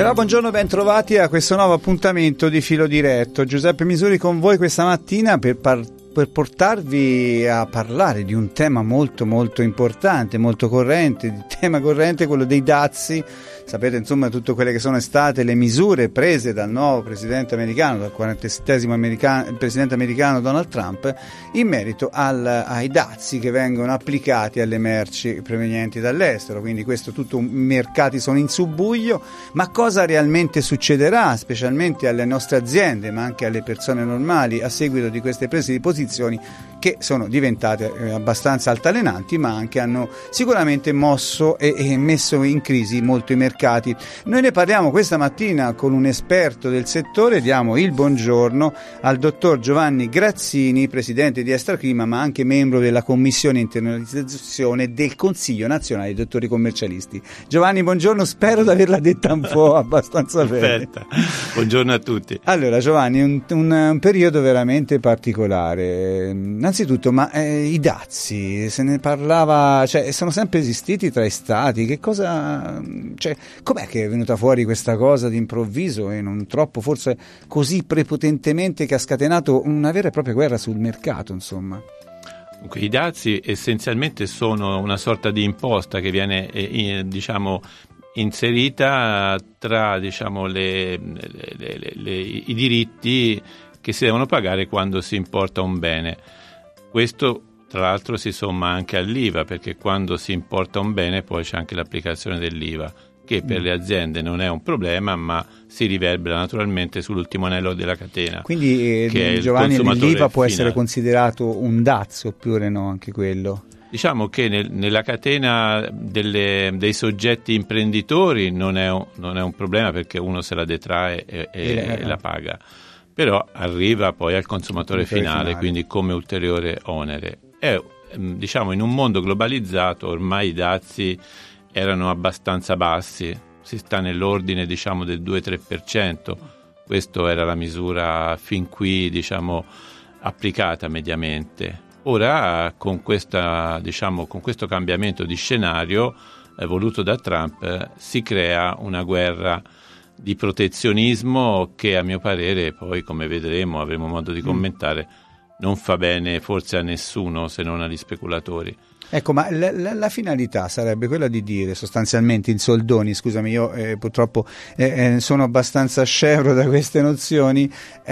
allora, buongiorno, ben trovati a questo nuovo appuntamento di Filo Diretto. Giuseppe Misuri con voi questa mattina per portarvi a parlare di un tema molto molto importante, molto corrente. Il tema corrente, quello dei dazi. Sapete insomma tutte quelle che sono state le misure prese dal nuovo presidente americano, dal 47esimo presidente americano Donald Trump, in merito ai dazi che vengono applicati alle merci provenienti dall'estero. Quindi questo tutto, i mercati sono in subbuglio, ma cosa realmente succederà, specialmente alle nostre aziende, ma anche alle persone normali, a seguito di queste prese di posizioni che sono diventate abbastanza altalenanti, ma anche hanno sicuramente mosso e messo in crisi molto i mercati. Noi ne parliamo questa mattina con un esperto del settore. Diamo il buongiorno al dottor Giovanni Grazzini, presidente di Estraclima, ma anche membro della commissione internalizzazione del Consiglio Nazionale dei Dottori Commercialisti. Giovanni, buongiorno, spero di averla detta un po' abbastanza bene. Perfetta. Buongiorno a tutti. Allora Giovanni, un periodo veramente particolare. Innanzitutto, ma i dazi, se ne parlava, cioè sono sempre esistiti tra i stati, che cosa, cioè com'è che è venuta fuori questa cosa d'improvviso e non troppo, forse così prepotentemente, che ha scatenato una vera e propria guerra sul mercato, insomma? Dunque, i dazi essenzialmente sono una sorta di imposta che viene inserita tra i diritti che si devono pagare quando si importa un bene. Questo tra l'altro si somma anche all'IVA, perché quando si importa un bene poi c'è anche l'applicazione dell'IVA, che per le aziende non è un problema, ma si riverbera naturalmente sull'ultimo anello della catena. Quindi Giovanni, l'IVA può essere considerato un dazio, oppure no, anche quello? Diciamo che nella catena dei soggetti imprenditori non è un problema, perché uno se la detrae e la paga, però arriva poi al consumatore finale, quindi come ulteriore onere. In un mondo globalizzato ormai i dazi erano abbastanza bassi, si sta nell'ordine del 2-3%, questa era la misura fin qui applicata mediamente. Ora con questo cambiamento di scenario voluto da Trump si crea una guerra di protezionismo che, a mio parere, poi come vedremo, avremo modo di commentare, non fa bene forse a nessuno se non agli speculatori. Ecco, ma la finalità sarebbe quella di dire, sostanzialmente, in soldoni, scusami, io purtroppo sono abbastanza scevro da queste nozioni,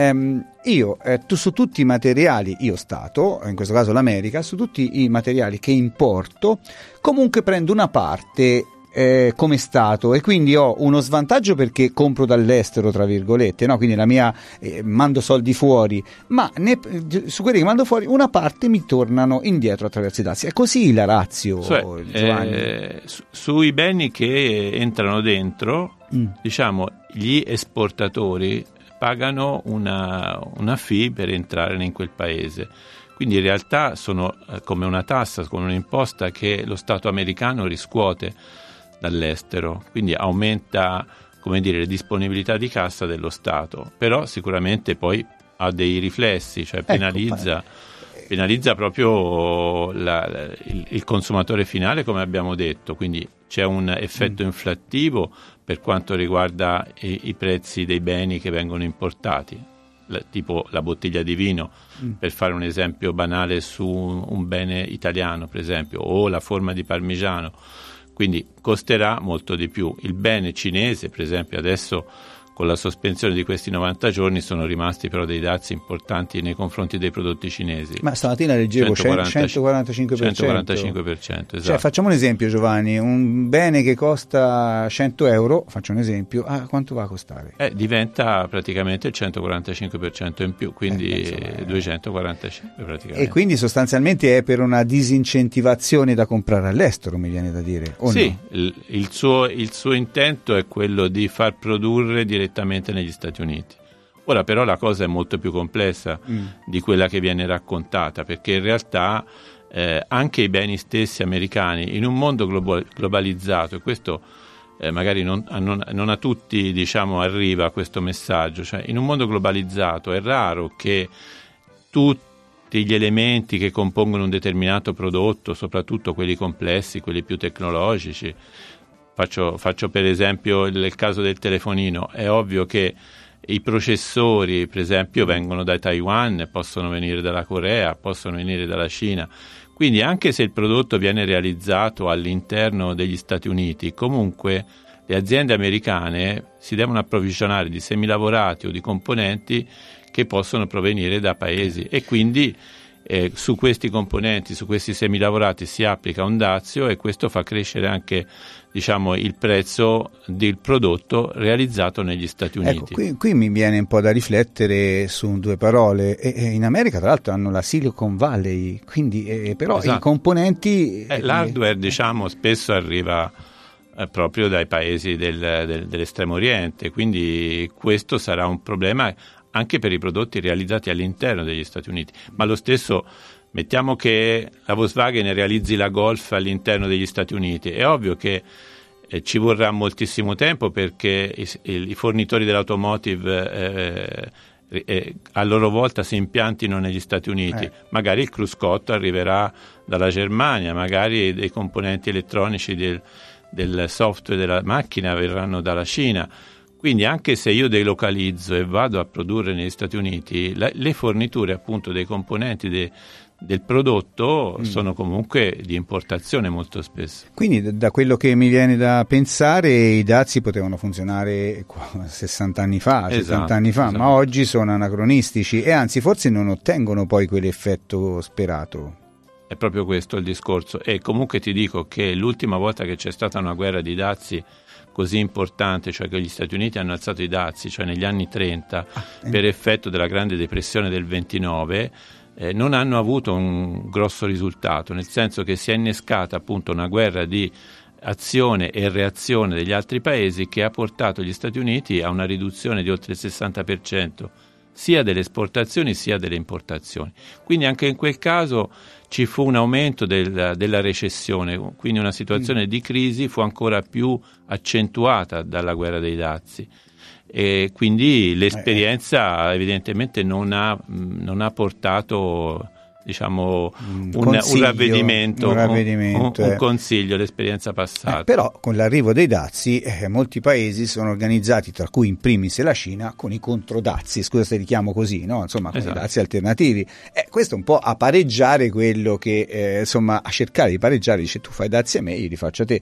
su tutti i materiali, io Stato, in questo caso l'America, su tutti i materiali che importo, comunque prendo una parte come Stato, e quindi ho uno svantaggio perché compro dall'estero, tra virgolette, no? Quindi la mia mando soldi fuori, ma su quelli che mando fuori una parte mi tornano indietro attraverso i dazi. È così la ratio, Giovanni? Sui beni che entrano dentro, gli esportatori pagano una fee per entrare in quel paese. Quindi in realtà sono come una tassa, come un'imposta che lo Stato americano riscuote dall'estero, quindi aumenta, le disponibilità di cassa dello Stato, però sicuramente poi ha dei riflessi, cioè penalizza proprio il consumatore finale, come abbiamo detto, quindi c'è un effetto inflattivo per quanto riguarda i prezzi dei beni che vengono importati, tipo la bottiglia di vino, per fare un esempio banale su un bene italiano, per esempio, o la forma di parmigiano. Quindi costerà molto di più. Il bene cinese, per esempio, adesso con la sospensione di questi 90 giorni sono rimasti però dei dazi importanti nei confronti dei prodotti cinesi. Ma stamattina leggevo 145%. 145%, esatto. Cioè, facciamo un esempio, Giovanni, un bene che costa 100 euro, faccio un esempio, quanto va a costare? Diventa praticamente il 145% in più, quindi 245 praticamente. E quindi sostanzialmente è per una disincentivazione da comprare all'estero, mi viene da dire, o sì, no? Il suo intento è quello di far produrre direttamente negli Stati Uniti. Ora però la cosa è molto più complessa di quella che viene raccontata, perché in realtà anche i beni stessi americani, in un mondo globalizzato, e questo magari non a tutti arriva questo messaggio, cioè in un mondo globalizzato è raro che tutti gli elementi che compongono un determinato prodotto, soprattutto quelli complessi, quelli più tecnologici, Faccio per esempio il caso del telefonino. È ovvio che i processori, per esempio, vengono da Taiwan, possono venire dalla Corea, possono venire dalla Cina. Quindi anche se il prodotto viene realizzato all'interno degli Stati Uniti, comunque le aziende americane si devono approvvigionare di semilavorati o di componenti che possono provenire da paesi, e quindi su questi componenti, su questi semilavorati si applica un dazio, e questo fa crescere anche, diciamo, il prezzo del prodotto realizzato negli Stati Uniti. Ecco, qui mi viene un po' da riflettere su due parole. In America tra l'altro hanno la Silicon Valley, quindi però esatto. I componenti l'hardware, diciamo, spesso arriva proprio dai paesi dell'estremo oriente, quindi questo sarà un problema anche per i prodotti realizzati all'interno degli Stati Uniti. Ma lo stesso, mettiamo che la Volkswagen realizzi la Golf all'interno degli Stati Uniti, è ovvio che ci vorrà moltissimo tempo, perché i fornitori dell'automotive a loro volta si impiantino negli Stati Uniti. Magari il cruscotto arriverà dalla Germania, magari dei componenti elettronici del software della macchina verranno dalla Cina. Quindi anche se io delocalizzo e vado a produrre negli Stati Uniti, le forniture appunto dei componenti del prodotto sono comunque di importazione molto spesso. Quindi da quello che mi viene da pensare, i dazi potevano funzionare 60 anni fa, 70 anni fa, ma oggi sono anacronistici e anzi forse non ottengono poi quell'effetto sperato. È proprio questo il discorso, e comunque ti dico che l'ultima volta che c'è stata una guerra di dazi così importante, cioè che gli Stati Uniti hanno alzato i dazi, cioè negli anni 30, per effetto della Grande Depressione del 29, non hanno avuto un grosso risultato, nel senso che si è innescata appunto una guerra di azione e reazione degli altri paesi che ha portato gli Stati Uniti a una riduzione di oltre il 60% sia delle esportazioni sia delle importazioni. Quindi anche in quel caso ci fu un aumento della recessione, quindi una situazione di crisi fu ancora più accentuata dalla guerra dei dazi, e quindi l'esperienza evidentemente non ha portato, diciamo, un ravvedimento, un consiglio, l'esperienza passata. Però con l'arrivo dei dazi molti paesi sono organizzati, tra cui in primis la Cina, con i controdazi, scusa se li chiamo così, no? Insomma, con i dazi alternativi. Questo un po' a pareggiare quello che, insomma, a cercare di pareggiare, dice tu fai dazi a me, io li faccio a te,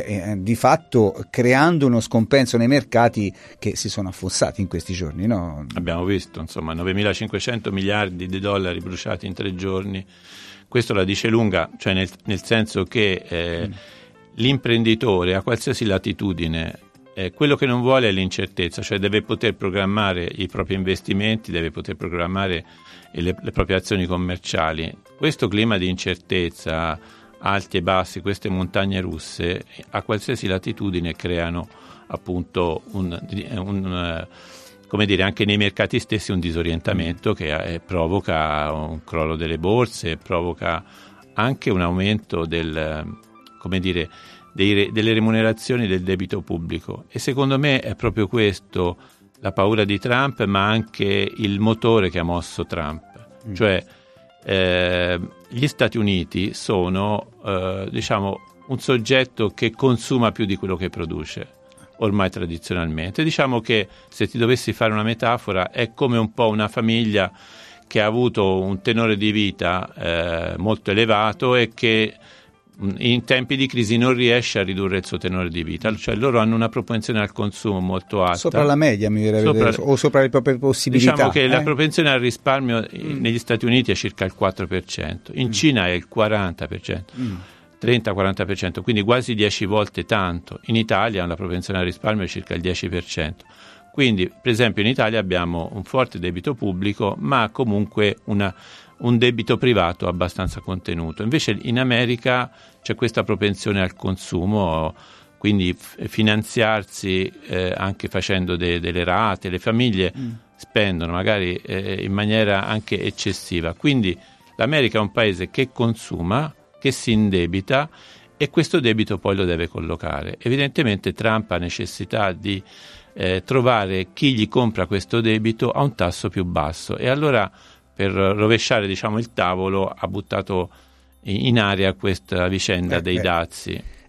di fatto creando uno scompenso nei mercati che si sono affossati in questi giorni, no? Abbiamo visto, insomma, 9.500 miliardi di dollari bruciati in 3 giorni. Questo la dice lunga, cioè nel senso che l'imprenditore a qualsiasi latitudine quello che non vuole è l'incertezza, cioè deve poter programmare i propri investimenti, deve poter programmare le proprie azioni commerciali. Questo clima di incertezza, alti e bassi, queste montagne russe, a qualsiasi latitudine creano appunto come dire, anche nei mercati stessi un disorientamento che provoca un crollo delle borse, provoca anche un aumento delle remunerazioni del debito pubblico. E secondo me è proprio questo la paura di Trump, ma anche il motore che ha mosso Trump. Cioè gli Stati Uniti sono diciamo un soggetto che consuma più di quello che produce ormai tradizionalmente. Diciamo che, se ti dovessi fare una metafora, è come un po' una famiglia che ha avuto un tenore di vita molto elevato e che in tempi di crisi non riesce a ridurre il suo tenore di vita, cioè loro hanno una propensione al consumo molto alta, sopra la media mi viene o sopra le proprie possibilità. Diciamo che la propensione al risparmio negli Stati Uniti è circa il 4%, in Cina è il 40%. 30-40%, quindi quasi 10 volte tanto. In Italia la propensione al risparmio è circa il 10%. Quindi, per esempio, in Italia abbiamo un forte debito pubblico, ma comunque un debito privato abbastanza contenuto. Invece in America c'è questa propensione al consumo, quindi finanziarsi anche facendo delle rate, le famiglie spendono magari in maniera anche eccessiva. Quindi l'America è un paese che consuma, che si indebita, e questo debito poi lo deve collocare. Evidentemente Trump ha necessità di trovare chi gli compra questo debito a un tasso più basso, e allora, per rovesciare, diciamo, il tavolo, ha buttato in aria questa vicenda dei dazi.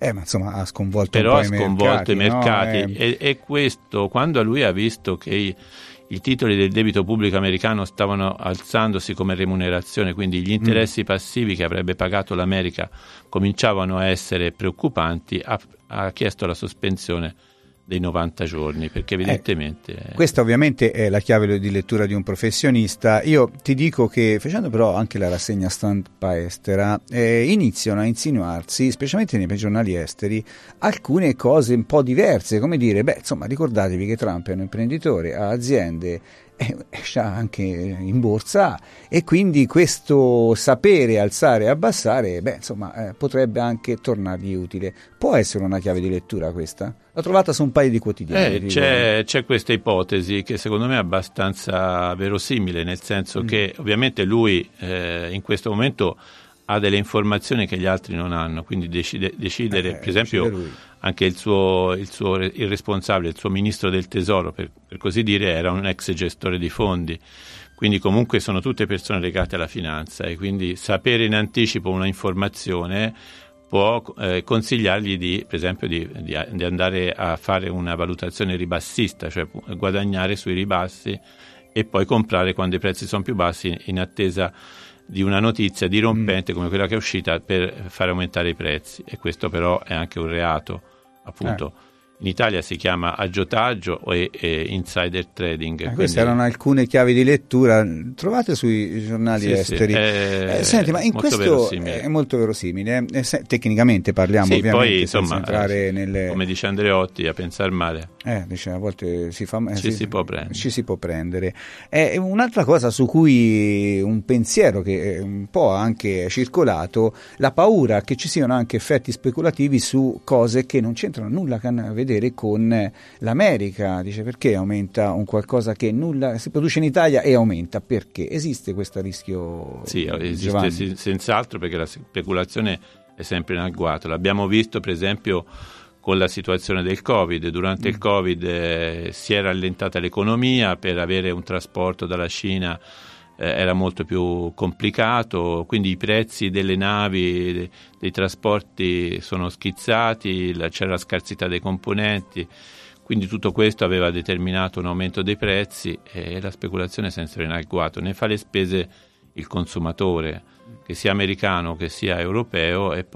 Ma insomma ha sconvolto però un po' ha sconvolto i mercati, no? E questo, quando lui ha visto che i titoli del debito pubblico americano stavano alzandosi come remunerazione, quindi gli interessi passivi che avrebbe pagato l'America cominciavano a essere preoccupanti, ha chiesto la sospensione dei 90 giorni, perché evidentemente... Questa ovviamente è la chiave di lettura di un professionista. Io ti dico che, facendo però anche la rassegna stampa estera, iniziano a insinuarsi, specialmente nei giornali esteri, alcune cose un po' diverse, come dire, insomma, ricordatevi che Trump è un imprenditore, ha aziende, anche in borsa, e quindi questo sapere alzare e abbassare, potrebbe anche tornargli utile. Può essere una chiave di lettura questa? L'ho trovata su un paio di quotidiani. C'è questa ipotesi che secondo me è abbastanza verosimile, nel senso che ovviamente lui in questo momento ha delle informazioni che gli altri non hanno, quindi decidere, per esempio anche il responsabile, il suo ministro del tesoro, per così dire, era un ex gestore di fondi, quindi comunque sono tutte persone legate alla finanza, e quindi sapere in anticipo una informazione può consigliargli per esempio di andare a fare una valutazione ribassista, cioè guadagnare sui ribassi e poi comprare quando i prezzi sono più bassi, in attesa di una notizia dirompente come quella che è uscita, per fare aumentare i prezzi. E questo però è anche un reato, appunto. In Italia si chiama aggiotaggio e insider trading. Queste erano alcune chiavi di lettura trovate sui giornali esteri. Senti, ma in questo è molto verosimile. Tecnicamente parliamo, ovviamente, poi, insomma, entrare nelle... come dice Andreotti, a pensar male. A volte si può prendere. Un'altra cosa su cui un pensiero che un po' anche è circolato, la paura che ci siano anche effetti speculativi su cose che non c'entrano nulla a vedere con l'America. Dice, perché aumenta un qualcosa che nulla si produce in Italia e aumenta? Perché esiste questo rischio? Sì, esiste senz'altro, perché la speculazione è sempre in agguato. L'abbiamo visto per esempio con la situazione del Covid. Durante il Covid si è rallentata l'economia, per avere un trasporto dalla Cina era molto più complicato, quindi i prezzi delle navi, dei trasporti sono schizzati, c'era la scarsità dei componenti, quindi tutto questo aveva determinato un aumento dei prezzi, e la speculazione si è sempre in agguato. Ne fa le spese il consumatore, che sia americano che sia europeo, e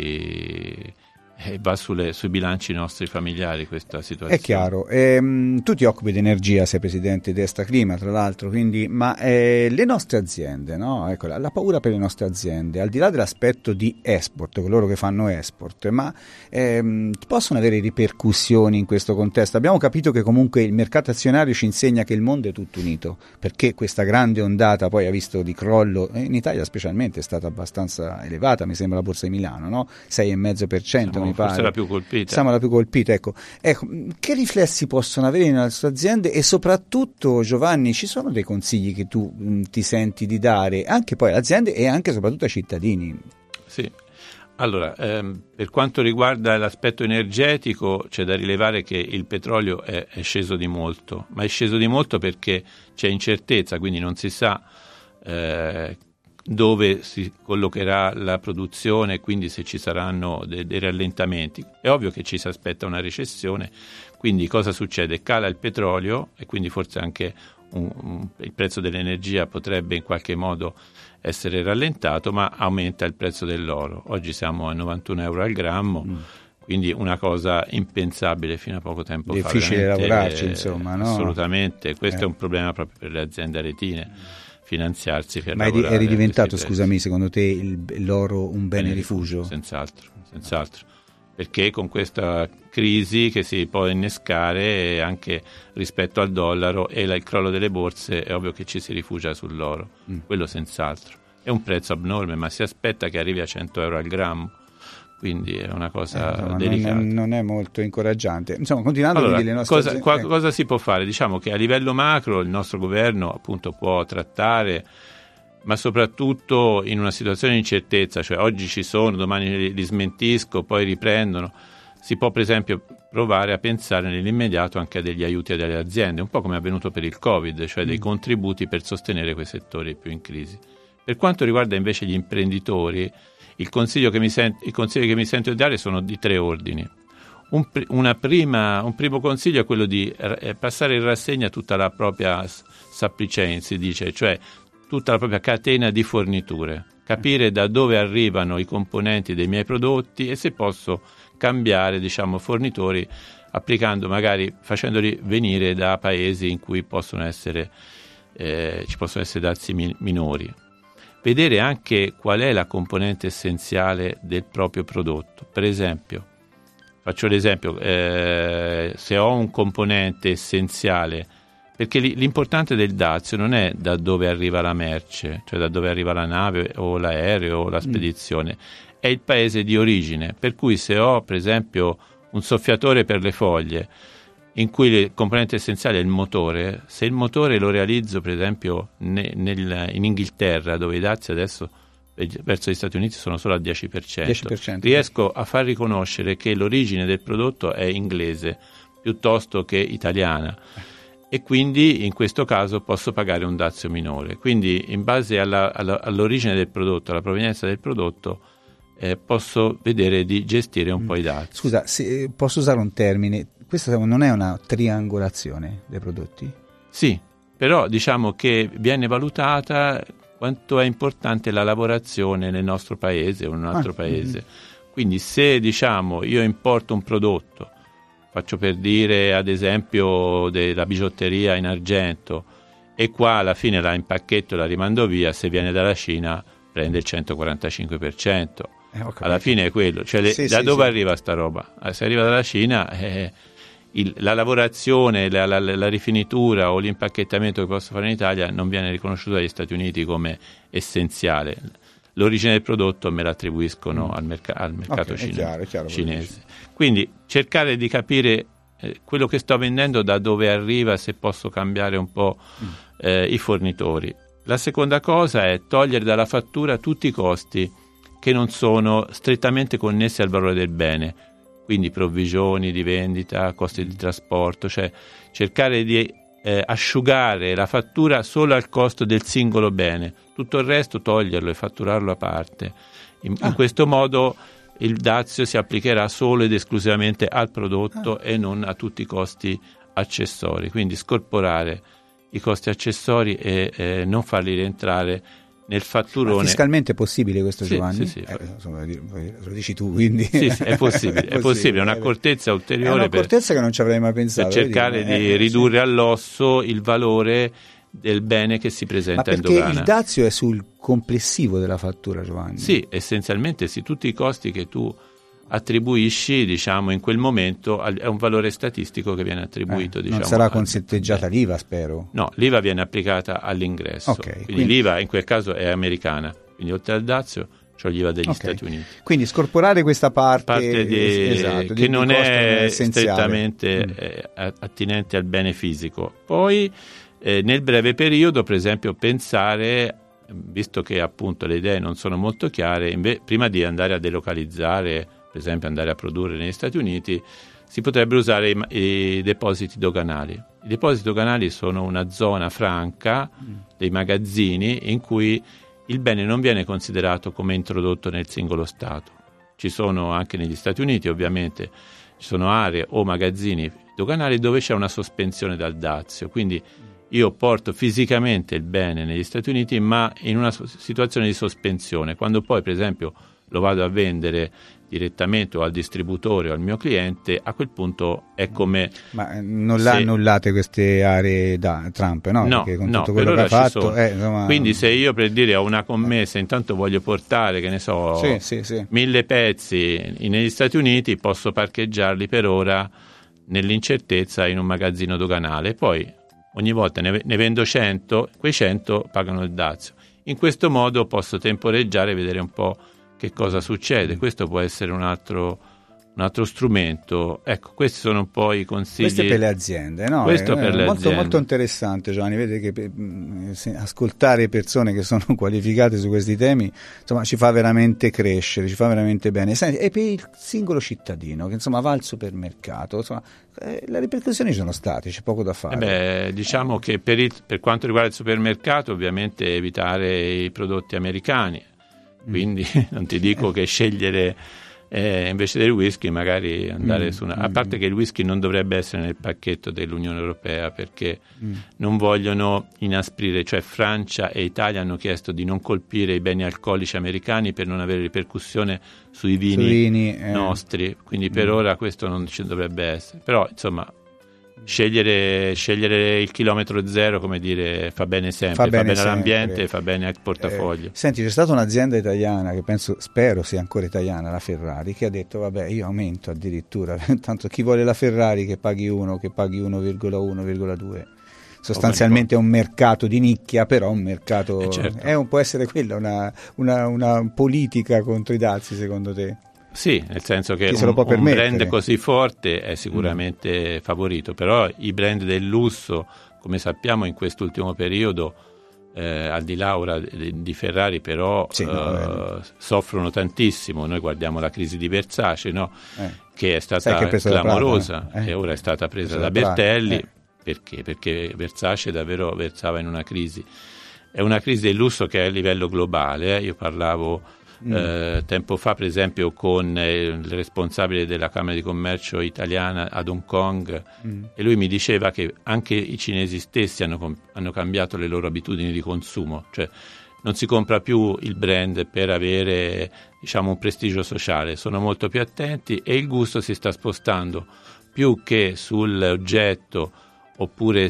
poi va sui bilanci nostri familiari questa situazione. È chiaro. Tu ti occupi di energia, sei presidente di Esta Clima, tra l'altro, quindi, ma le nostre aziende, no? Ecco, la paura per le nostre aziende, al di là dell'aspetto di export, coloro che fanno export, ma possono avere ripercussioni in questo contesto? Abbiamo capito che comunque il mercato azionario ci insegna che il mondo è tutto unito, perché questa grande ondata poi ha visto di crollo, in Italia specialmente è stata abbastanza elevata, mi sembra la borsa di Milano, no? 6,5%. Forse la più colpita. Siamo la più colpita, ecco. Che riflessi possono avere nelle nostre aziende, e soprattutto, Giovanni, ci sono dei consigli che tu ti senti di dare anche poi alle aziende e anche soprattutto ai cittadini? Sì. Allora, per quanto riguarda l'aspetto energetico, c'è da rilevare che il petrolio è sceso di molto, ma è sceso di molto perché c'è incertezza, quindi non si sa dove si collocherà la produzione, quindi se ci saranno dei rallentamenti. È ovvio che ci si aspetta una recessione, quindi cosa succede? Cala il petrolio, e quindi forse anche il prezzo dell'energia potrebbe in qualche modo essere rallentato, ma aumenta il prezzo dell'oro. Oggi siamo a 91 euro al grammo, quindi una cosa impensabile fino a poco tempo fa. Difficile lavorarci, insomma, no? Assolutamente, questo è un problema proprio per le aziende aretine, finanziarsi per lavorare. Ma è ridiventato, scusami, secondo te l'oro un bene rifugio? Senz'altro, perché con questa crisi che si può innescare anche rispetto al dollaro e il crollo delle borse, è ovvio che ci si rifugia sull'oro, quello senz'altro. È un prezzo abnorme, ma si aspetta che arrivi a 100 euro al grammo, quindi è una cosa delicata. Non è molto incoraggiante. Insomma, continuando, allora, le nostre cosa si può fare? Diciamo che a livello macro il nostro governo appunto può trattare, ma soprattutto in una situazione di incertezza, cioè oggi ci sono, domani li smentisco, poi riprendono. Si può per esempio provare a pensare nell'immediato anche a degli aiuti alle aziende, un po' come è avvenuto per il Covid, cioè dei contributi per sostenere quei settori più in crisi. Per quanto riguarda invece gli imprenditori, i consigli che mi sento di dare sono di 3 ordini. Un primo consiglio è quello di passare in rassegna tutta la propria supply chain, si dice, cioè tutta la propria catena di forniture, capire da dove arrivano i componenti dei miei prodotti e se posso cambiare, diciamo, fornitori, facendoli venire da paesi in cui ci possono essere dazi minori. Vedere anche qual è la componente essenziale del proprio prodotto. Per esempio, faccio l'esempio, se ho un componente essenziale, perché l'importante del dazio non è da dove arriva la merce, cioè da dove arriva la nave o l'aereo o la spedizione, è il paese di origine. Per cui se ho, per esempio, un soffiatore per le foglie, in cui il componente essenziale è il motore, se il motore lo realizzo, per esempio, in Inghilterra, dove i dazi adesso verso gli Stati Uniti sono solo al 10%, riesco a far riconoscere che l'origine del prodotto è inglese piuttosto che italiana e quindi in questo caso posso pagare un dazio minore. Quindi in base all'origine del prodotto, alla provenienza del prodotto, posso vedere di gestire un po' i dazi. Scusa, se posso usare un termine, questa non è una triangolazione dei prodotti? Sì, però diciamo che viene valutata quanto è importante la lavorazione nel nostro paese o in un altro paese. Quindi se, diciamo, io importo un prodotto, faccio per dire ad esempio della bigiotteria in argento, e qua alla fine la impacchetto e la rimando via, se viene dalla Cina prende il 145%. Alla fine è quello, cioè da dove arriva sta roba? Se arriva dalla Cina, la lavorazione, la rifinitura o l'impacchettamento che posso fare in Italia non viene riconosciuto dagli Stati Uniti come essenziale. L'origine del prodotto me la attribuiscono al mercato cinese. Quindi cercare di capire quello che sto vendendo, da dove arriva, se posso cambiare un po' i fornitori. La seconda cosa è togliere dalla fattura tutti i costi che non sono strettamente connessi al valore del bene, quindi provvigioni di vendita, costi di trasporto, cioè cercare di asciugare la fattura solo al costo del singolo bene, tutto il resto toglierlo e fatturarlo a parte. In questo modo il dazio si applicherà solo ed esclusivamente al prodotto e non a tutti i costi accessori, quindi scorporare i costi accessori e non farli rientrare nel fatturone. Ma fiscalmente è possibile questo, Giovanni? Sì. Insomma, lo dici tu, quindi. Sì, è possibile, è possibile, è un'accortezza ulteriore. È un'accortezza che non ci avrei mai pensato. Per cercare di ridurre all'osso il valore del bene che si presenta in dogana. Ma perché il dazio è sul complessivo della fattura, Giovanni? Sì, essenzialmente sì, tutti i costi che tu attribuisci, diciamo, in quel momento è un valore statistico che viene attribuito. Non sarà consetteggiata l'IVA, spero? No, l'IVA viene applicata all'ingresso, quindi l'IVA in quel caso è americana, quindi oltre al dazio c'ho l'IVA degli Stati Uniti. Quindi scorporare questa parte che non è strettamente attinente al bene fisico. Poi nel breve periodo, per esempio, pensare, visto che appunto le idee non sono molto chiare, prima di andare a delocalizzare, per esempio andare a produrre negli Stati Uniti, si potrebbero usare i depositi doganali. I depositi doganali sono una zona franca dei magazzini in cui il bene non viene considerato come introdotto nel singolo Stato. Ci sono anche negli Stati Uniti, ovviamente, ci sono aree o magazzini doganali dove c'è una sospensione dal dazio, quindi io porto fisicamente il bene negli Stati Uniti ma in una situazione di sospensione. Quando poi, per esempio, lo vado a vendere direttamente o al distributore o al mio cliente, a quel punto è come... Ma non l'ha annullate queste aree da Trump, no? No, perché con tutto quello che ha fatto... insomma... Quindi se io, per dire, ho una commessa, intanto voglio portare, che ne so, 1000 pezzi negli Stati Uniti, posso parcheggiarli per ora nell'incertezza in un magazzino doganale, poi ogni volta ne vendo 100, quei 100 pagano il dazio. In questo modo posso temporeggiare e vedere un po' che cosa succede. Questo può essere un altro strumento. Ecco, questi sono un po' i consigli. Questo è per le aziende, no? Questo per le aziende. Molto interessante, Giovanni. Vede che ascoltare persone che sono qualificate su questi temi, insomma, ci fa veramente crescere, ci fa veramente bene. Senti, e per il singolo cittadino che insomma va al supermercato, insomma, le ripercussioni ci sono state, c'è poco da fare. Diciamo che per quanto riguarda il supermercato, ovviamente evitare i prodotti americani. quindi non ti dico che scegliere invece del whisky magari andare su a parte che il whisky non dovrebbe essere nel pacchetto dell'Unione Europea perché non vogliono inasprire, cioè Francia e Italia hanno chiesto di non colpire i beni alcolici americani per non avere ripercussione sui vini nostri, quindi per ora questo non ci dovrebbe essere, però insomma scegliere il chilometro zero, come dire, fa bene sempre, fa bene all'ambiente, fa bene al portafoglio. Senti, c'è stata un'azienda italiana che spero sia ancora italiana, la Ferrari, che ha detto vabbè, io aumento addirittura, tanto chi vuole la Ferrari che paghi 1,1,2. Sostanzialmente è un mercato di nicchia, però un mercato certo. Può essere quella una politica contro i dazi, secondo te? Sì, nel senso che un brand così forte è sicuramente favorito, però i brand del lusso, come sappiamo in quest'ultimo periodo, al di là ora di Ferrari, però soffrono tantissimo. Noi guardiamo la crisi di Versace, no? Che è stata clamorosa e ora è stata presa da Bertelli. Perché? Perché Versace davvero versava in una crisi. È una crisi del lusso che è a livello globale. Io parlavo tempo fa per esempio con il responsabile della Camera di Commercio italiana ad Hong Kong e lui mi diceva che anche i cinesi stessi hanno cambiato le loro abitudini di consumo, cioè non si compra più il brand per avere, diciamo, un prestigio sociale, sono molto più attenti e il gusto si sta spostando più che sull'oggetto oppure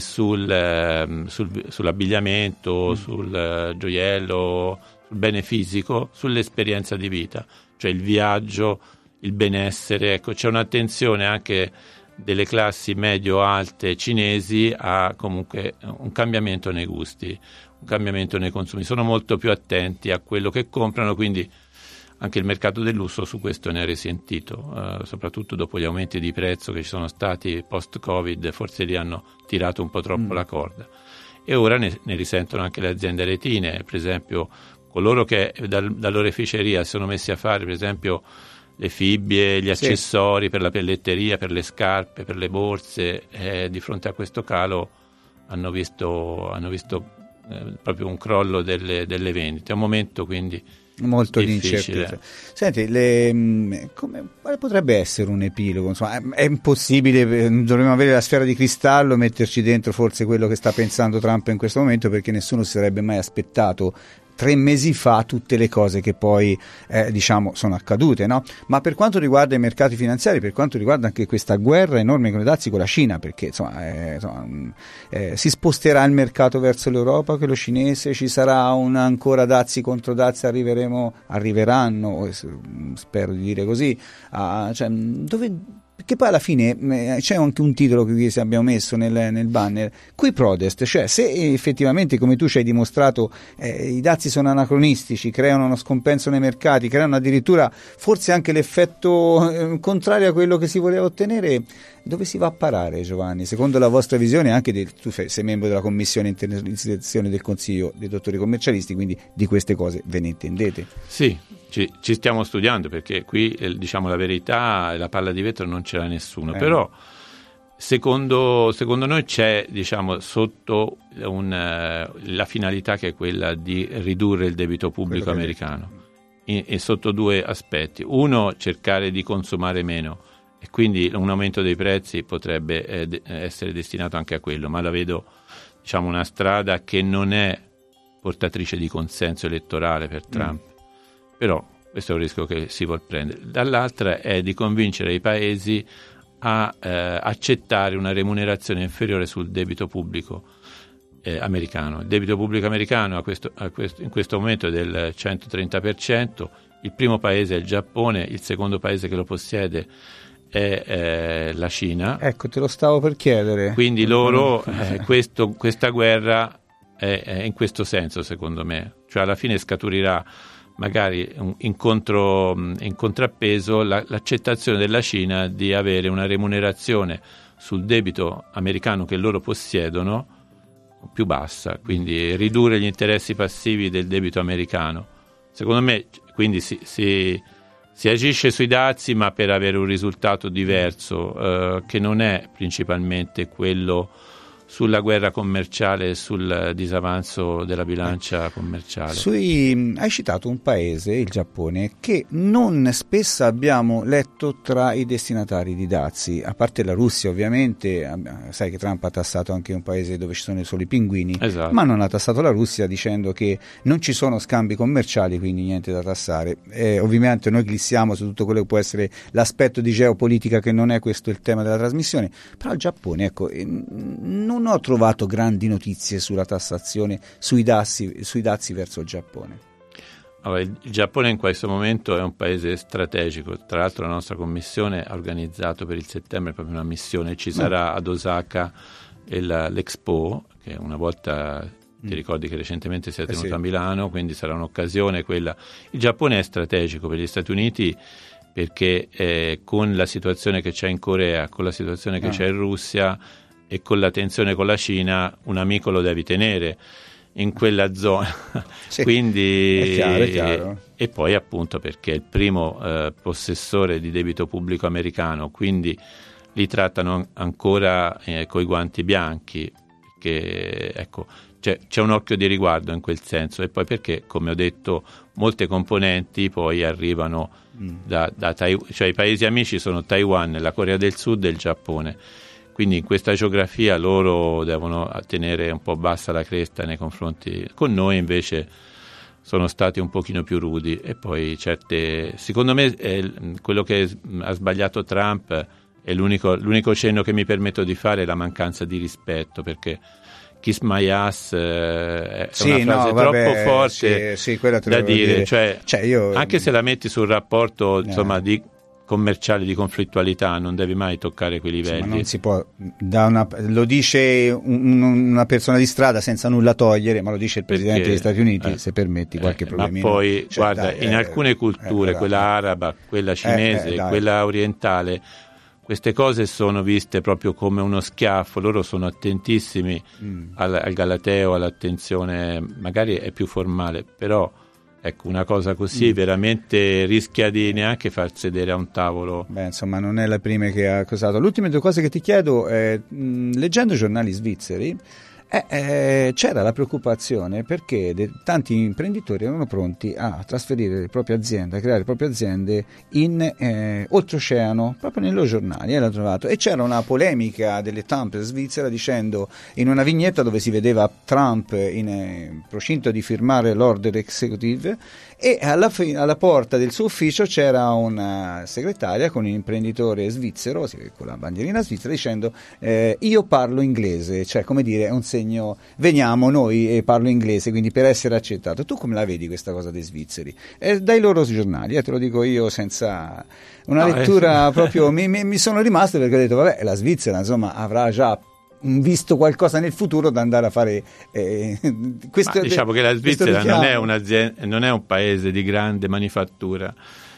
sull'abbigliamento, sul gioiello, sul bene fisico, sull'esperienza di vita, cioè il viaggio, il benessere. Ecco, c'è un'attenzione anche delle classi medio-alte cinesi a comunque un cambiamento nei gusti, un cambiamento nei consumi. Sono molto più attenti a quello che comprano, quindi anche il mercato del lusso su questo ne è risentito, soprattutto dopo gli aumenti di prezzo che ci sono stati post-Covid, forse li hanno tirato un po' troppo la corda. E ora ne risentono anche le aziende retine, per esempio coloro che dall'oreficeria si sono messi a fare per esempio le fibbie, gli accessori per la pelletteria, per le scarpe, per le borse, di fronte a questo calo hanno visto proprio un crollo delle vendite. È un momento quindi molto di incertezza. Senti, quale potrebbe essere un epilogo? Insomma, è impossibile, dovremmo avere la sfera di cristallo e metterci dentro forse quello che sta pensando Trump in questo momento, perché nessuno si sarebbe mai aspettato 3 mesi fa tutte le cose che poi diciamo sono accadute, no? Ma per quanto riguarda i mercati finanziari, per quanto riguarda anche questa guerra enorme con i dazi con la Cina, perché si sposterà il mercato verso l'Europa, quello cinese, ci sarà ancora dazi contro dazi, arriveranno, spero di dire così, perché poi alla fine c'è anche un titolo che abbiamo messo nel banner, qui protest, cioè se effettivamente, come tu ci hai dimostrato, i dazi sono anacronistici, creano uno scompenso nei mercati, creano addirittura forse anche l'effetto contrario a quello che si voleva ottenere, dove si va a parare, Giovanni? Secondo la vostra visione, anche tu sei membro della commissione internalizzazione del Consiglio dei dottori commercialisti, quindi di queste cose ve ne intendete? Sì, ci stiamo studiando, perché qui diciamo la verità, la palla di vetro non ce l'ha nessuno, però secondo noi c'è, diciamo, sotto la finalità che è quella di ridurre il debito pubblico americano e sotto 2 aspetti. Uno, cercare di consumare meno, e quindi un aumento dei prezzi potrebbe essere destinato anche a quello, ma la vedo, diciamo, una strada che non è portatrice di consenso elettorale per Trump, però questo è un rischio che si vuol prendere. Dall'altra è di convincere i paesi a accettare una remunerazione inferiore sul debito pubblico americano. Il debito pubblico americano in questo momento è del 130%, il primo paese è il Giappone, il secondo paese che lo possiede è la Cina. Ecco, te lo stavo per chiedere. Quindi loro questa guerra è in questo senso, secondo me, cioè alla fine scaturirà magari in contrappeso l'accettazione della Cina di avere una remunerazione sul debito americano che loro possiedono più bassa, quindi ridurre gli interessi passivi del debito americano. Secondo me quindi si agisce sui dazi, ma per avere un risultato diverso, che non è principalmente quello sulla guerra commerciale e sul disavanzo della bilancia commerciale. Hai citato un paese, il Giappone, che non spesso abbiamo letto tra i destinatari di dazi, a parte la Russia ovviamente. Sai che Trump ha tassato anche un paese dove ci sono solo i pinguini, esatto. Ma non ha tassato la Russia dicendo che non ci sono scambi commerciali, quindi niente da tassare. Ovviamente noi glissiamo su tutto quello che può essere l'aspetto di geopolitica, che non è questo il tema della trasmissione, però il Giappone, ecco, non ho trovato grandi notizie sulla tassazione, sui dazi verso il Giappone. Allora, il Giappone in questo momento è un paese strategico. Tra l'altro la nostra commissione ha organizzato per il settembre proprio una missione, ci sarà ad Osaka l'Expo, che una volta ti ricordi che recentemente si è tenuto a Milano, quindi sarà un'occasione quella. Il Giappone è strategico per gli Stati Uniti perché con la situazione che c'è in Corea, con la situazione che c'è in Russia e con la tensione con la Cina, un amico lo devi tenere in quella zona. Quindi è chiaro. E poi appunto perché è il primo possessore di debito pubblico americano, quindi li trattano ancora coi guanti bianchi, perché ecco c'è un occhio di riguardo in quel senso, e poi perché, come ho detto, molte componenti poi arrivano da Taiwan, cioè i paesi amici sono Taiwan, la Corea del Sud e il Giappone. Quindi in questa geografia loro devono tenere un po' bassa la cresta nei confronti. Con noi invece sono stati un pochino più rudi, e poi secondo me quello che ha sbagliato Trump è l'unico cenno che mi permetto di fare, è la mancanza di rispetto, perché kiss my ass è una frase troppo forte da dire. Cioè io, anche se la metti sul rapporto insomma di commerciali, di conflittualità, non devi mai toccare quei livelli. Ma non si può, lo dice una persona di strada senza nulla togliere, ma lo dice il Presidente degli Stati Uniti, se permetti qualche problemino. Ma poi guarda, in alcune culture, quella araba, quella cinese, quella orientale, queste cose sono viste proprio come uno schiaffo. Loro sono attentissimi al galateo, all'attenzione, magari è più formale, però ecco, una cosa così veramente rischia di neanche far sedere a un tavolo. Insomma, non è la prima che ha causato. L'ultima due cose che ti chiedo, leggendo giornali svizzeri, c'era la preoccupazione perché tanti imprenditori erano pronti a trasferire le proprie aziende, a creare le proprie aziende in oltreoceano, proprio nei loro giornali, l'ho trovato. E c'era una polemica delle Times svizzera dicendo, in una vignetta dove si vedeva Trump in procinto di firmare l'order executive, e alla porta del suo ufficio c'era una segretaria con un imprenditore svizzero con la bandierina svizzera dicendo io parlo inglese, cioè come dire, è un segno, veniamo noi e parlo inglese, quindi per essere accettato. Tu come la vedi questa cosa dei svizzeri? Dai loro giornali, te lo dico io senza una lettura proprio, mi sono rimasto perché ho detto vabbè, la Svizzera insomma avrà già visto qualcosa nel futuro da andare a fare questo. Ma diciamo che la Svizzera non è un paese di grande manifattura,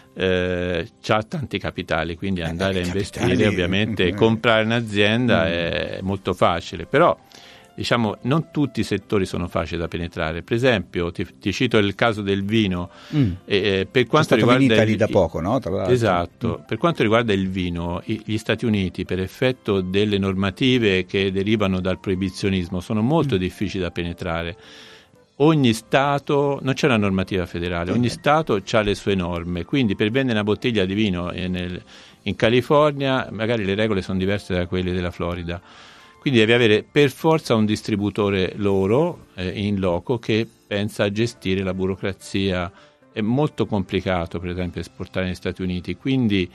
c'ha tanti capitali, quindi andare a investire ovviamente, comprare un'azienda è molto facile, però diciamo non tutti i settori sono facili da penetrare. Per esempio ti cito il caso del vino, per quanto riguarda in Italia da poco, no? Tra l'altro. Esatto, per quanto riguarda il vino, gli Stati Uniti, per effetto delle normative che derivano dal proibizionismo, sono molto difficili da penetrare. Ogni Stato, non c'è una normativa federale, ogni Stato ha le sue norme, quindi per vendere una bottiglia di vino in California magari le regole sono diverse da quelle della Florida. Quindi devi avere per forza un distributore loro in loco che pensa a gestire la burocrazia. È molto complicato, per esempio, esportare negli Stati Uniti. Quindi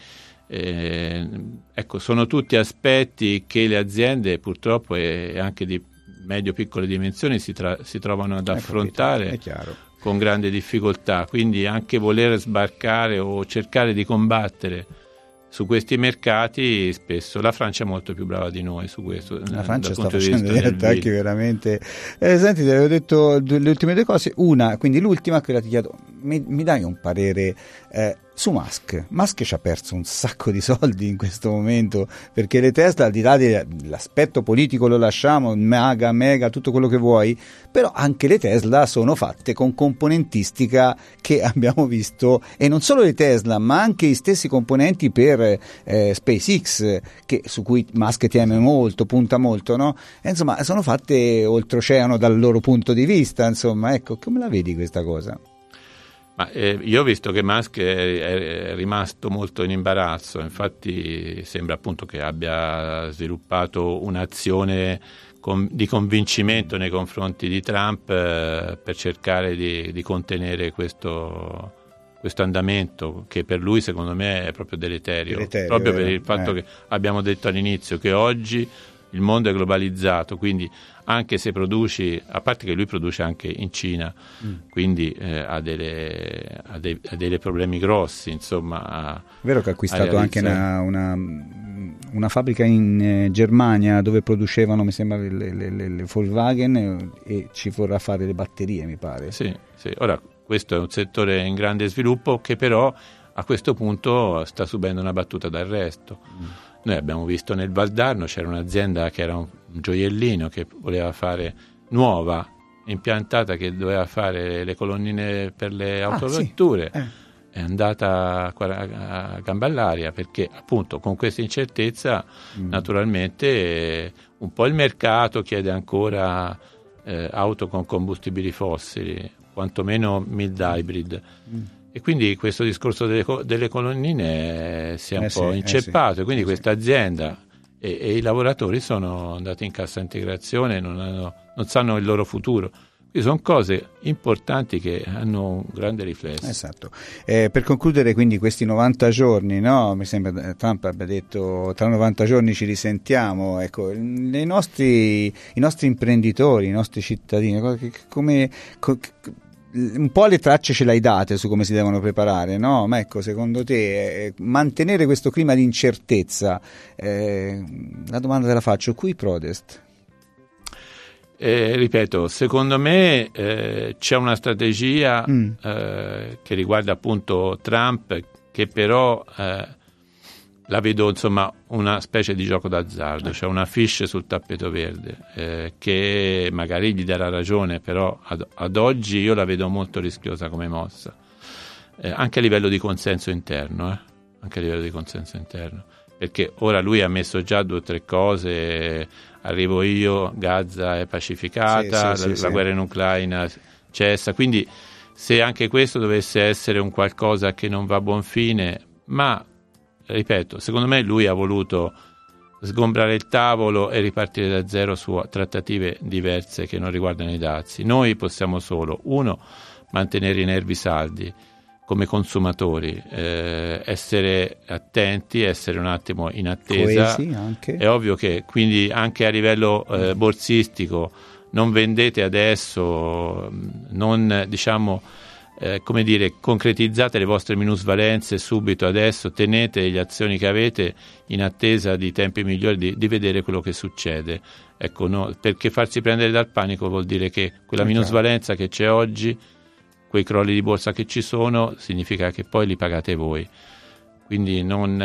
ecco, sono tutti aspetti che le aziende purtroppo e anche di medio-piccole dimensioni si trovano ad affrontare con grande difficoltà. Quindi anche voler sbarcare o cercare di combattere su questi mercati, spesso la Francia è molto più brava di noi su questo. La Francia sta facendo degli attacchi veramente. Senti, ti avevo detto le ultime due cose. Una, quindi l'ultima, quella ti chiedo, mi dai un parere su Musk? Musk ci ha perso un sacco di soldi in questo momento, perché le Tesla, al di là dell'aspetto politico lo lasciamo, mega, tutto quello che vuoi, però anche le Tesla sono fatte con componentistica che abbiamo visto, e non solo le Tesla ma anche i stessi componenti per SpaceX, su cui Musk teme molto, punta molto, no? E insomma sono fatte oltreoceano dal loro punto di vista, insomma, ecco, come la vedi questa cosa? Ma io ho visto che Musk è rimasto molto in imbarazzo, infatti sembra appunto che abbia sviluppato un'azione di convincimento nei confronti di Trump per cercare di contenere questo andamento, che per lui secondo me è proprio deleterio proprio per il fatto che abbiamo detto all'inizio che oggi il mondo è globalizzato, quindi anche se produci, a parte che lui produce anche in Cina, quindi ha dei problemi grossi, insomma. Vero che ha acquistato anche una fabbrica in Germania dove producevano, mi sembra, le Volkswagen, e ci vorrà fare le batterie, mi pare. Sì. Ora, questo è un settore in grande sviluppo che però a questo punto sta subendo una battuta d'arresto. Noi abbiamo visto nel Valdarno c'era un'azienda che era un gioiellino che voleva fare nuova, impiantata, che doveva fare le colonnine per le autovetture. È andata a gamba all'aria, perché appunto con questa incertezza naturalmente un po' il mercato chiede ancora auto con combustibili fossili, quantomeno mild hybrid. E quindi questo discorso delle colonnine si è un po' inceppato, e quindi questa azienda e i lavoratori sono andati in cassa integrazione, non sanno il loro futuro. Quindi sono cose importanti che hanno un grande riflesso. Esatto. Per concludere quindi questi 90 giorni, no? Mi sembra Trump abbia detto tra 90 giorni ci risentiamo. Ecco, i nostri imprenditori, i nostri cittadini, un po' le tracce ce l'hai date su come si devono preparare, no? Ma ecco, secondo te mantenere questo clima di incertezza, la domanda te la faccio, cui prodest? Ripeto, secondo me c'è una strategia che riguarda appunto Trump, che però la vedo insomma una specie di gioco d'azzardo, cioè una fiche sul tappeto verde che magari gli darà ragione, però ad oggi io la vedo molto rischiosa come mossa, anche a livello di consenso interno, perché ora lui ha messo già 2 o 3 cose, arrivo io, Gaza è pacificata, la guerra in Ucraina cessa, quindi se anche questo dovesse essere un qualcosa che non va a buon fine, ma ripeto, secondo me lui ha voluto sgombrare il tavolo e ripartire da zero su trattative diverse che non riguardano i dazi. Noi possiamo solo, mantenere i nervi saldi come consumatori, essere attenti, essere un attimo in attesa. Coesi anche. È ovvio che quindi anche a livello borsistico non vendete adesso, non concretizzate le vostre minusvalenze subito adesso, tenete le azioni che avete in attesa di tempi migliori di vedere quello che succede. Ecco, no, perché farsi prendere dal panico vuol dire che quella minusvalenza che c'è oggi, quei crolli di borsa che ci sono, significa che poi li pagate voi. Quindi non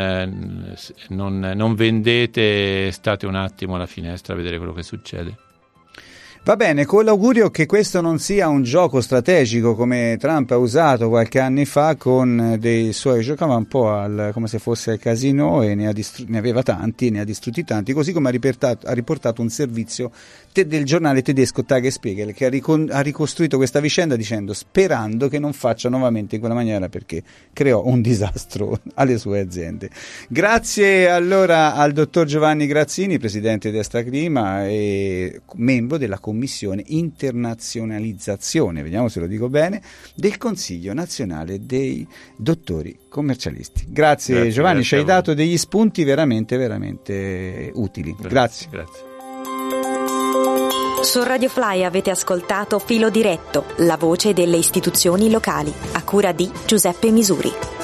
vendete, state un attimo alla finestra a vedere quello che succede. Va bene, con l'augurio che questo non sia un gioco strategico come Trump ha usato qualche anno fa con dei suoi, giocava un po' come se fosse al casino e ne aveva tanti e ne ha distrutti tanti, così come ha riportato un servizio del giornale tedesco Tagesspiegel, che ha ricostruito questa vicenda sperando che non faccia nuovamente in quella maniera, perché creò un disastro alle sue aziende. Grazie allora al dottor Giovanni Grazzini, presidente di Destra Clima e membro della Commissione Internazionalizzazione, vediamo se lo dico bene, del Consiglio Nazionale dei Dottori Commercialisti. Grazie Giovanni, ci hai dato degli spunti veramente, veramente utili. Grazie. Su Radio Fly avete ascoltato Filo Diretto, la voce delle istituzioni locali, a cura di Giuseppe Misuri.